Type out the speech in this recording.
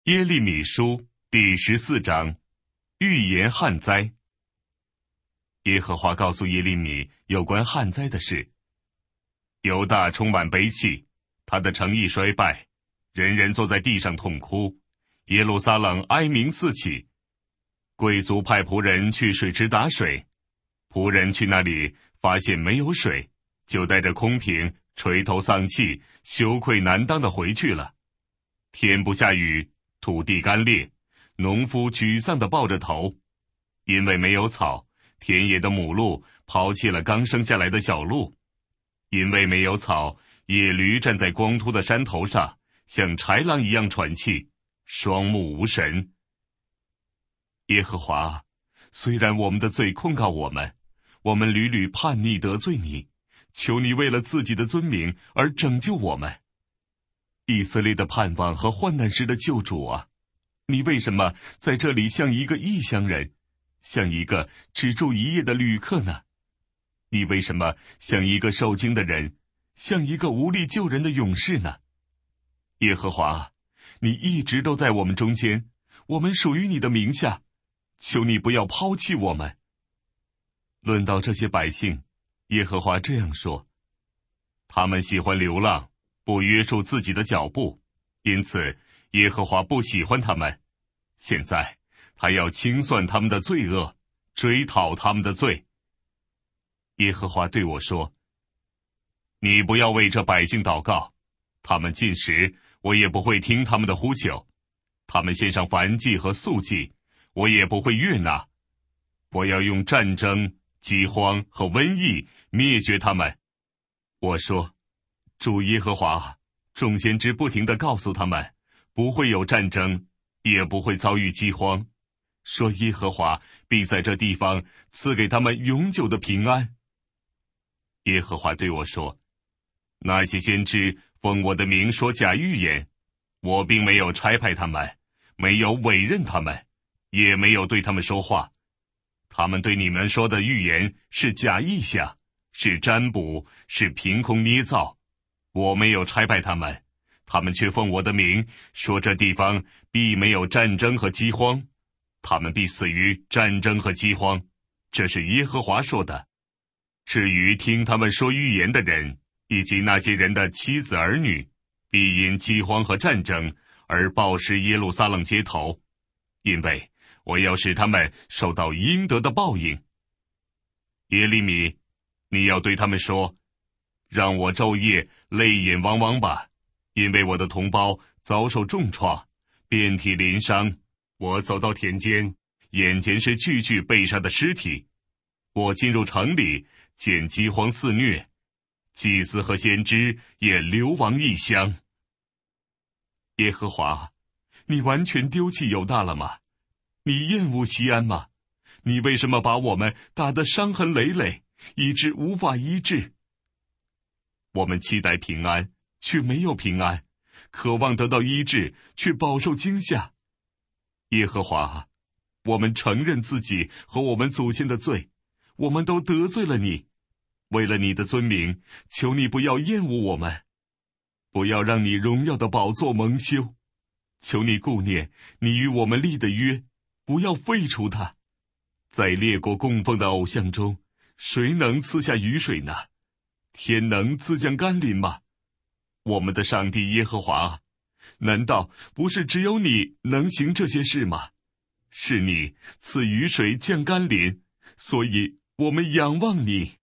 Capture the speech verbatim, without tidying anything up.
耶利米书第十四章，预言旱灾。耶和华告诉耶利米有关旱灾的事。犹大充满悲戚，他的城邑衰败，人人坐在地上痛哭，耶路撒冷哀鸣四起。贵族派仆人去水池打水，仆人去那里发现没有水，就带着空瓶垂头丧气，羞愧难当地回去了。天不下雨，土地干裂，农夫沮丧地抱着头，因为没有草，田野的母鹿抛弃了刚生下来的小鹿。因为没有草，野驴站在光秃的山头上，像豺狼一样喘气，双目无神。耶和华，虽然我们的罪控告我们，我们屡屡叛逆得罪你，求你为了自己的尊名而拯救我们。以色列的盼望和患难时的救主啊，你为什么在这里像一个异乡人，像一个只住一夜的旅客呢？你为什么像一个受惊的人，像一个无力救人的勇士呢？耶和华，你一直都在我们中间，我们属于你的名下，求你不要抛弃我们。论到这些百姓，耶和华这样说：他们喜欢流浪，不约束自己的脚步，因此耶和华不喜欢他们。现在他要清算他们的罪恶，追讨他们的罪。耶和华对我说：你不要为这百姓祷告，他们进食，我也不会听他们的呼求；他们献上燔祭和素祭，我也不会悦纳。我要用战争、饥荒和瘟疫灭绝他们。我说，主耶和华，众先知不停地告诉他们，不会有战争，也不会遭遇饥荒，说耶和华必在这地方赐给他们永久的平安。耶和华对我说，那些先知奉我的名说假预言，我并没有差派他们，没有委任他们，也没有对他们说话。他们对你们说的预言是假意象，是占卜，是凭空捏造。我没有差派他们，他们却奉我的名说这地方必没有战争和饥荒，他们必死于战争和饥荒。这是耶和华说的。至于听他们说预言的人，以及那些人的妻子儿女，必因饥荒和战争而暴尸耶路撒冷街头，因为我要使他们受到应得的报应。耶利米，你要对他们说，让我昼夜泪眼汪汪吧，因为我的同胞遭受重创，遍体鳞伤。我走到田间，眼前是具具被杀的尸体。我进入城里，见饥荒肆虐，祭司和先知也流亡异乡。耶和华，你完全丢弃犹大了吗？你厌恶西安吗？你为什么把我们打得伤痕累累，以致无法医治？我们期待平安，却没有平安；渴望得到医治，却饱受惊吓。耶和华，我们承认自己和我们祖先的罪，我们都得罪了你。为了你的尊名，求你不要厌恶我们，不要让你荣耀的宝座蒙羞。求你顾念你与我们立的约，不要废除它。在列国供奉的偶像中，谁能赐下雨水呢？天能赐降甘霖吗？我们的上帝耶和华，难道不是只有你能行这些事吗？是你赐雨水降甘霖，所以我们仰望你。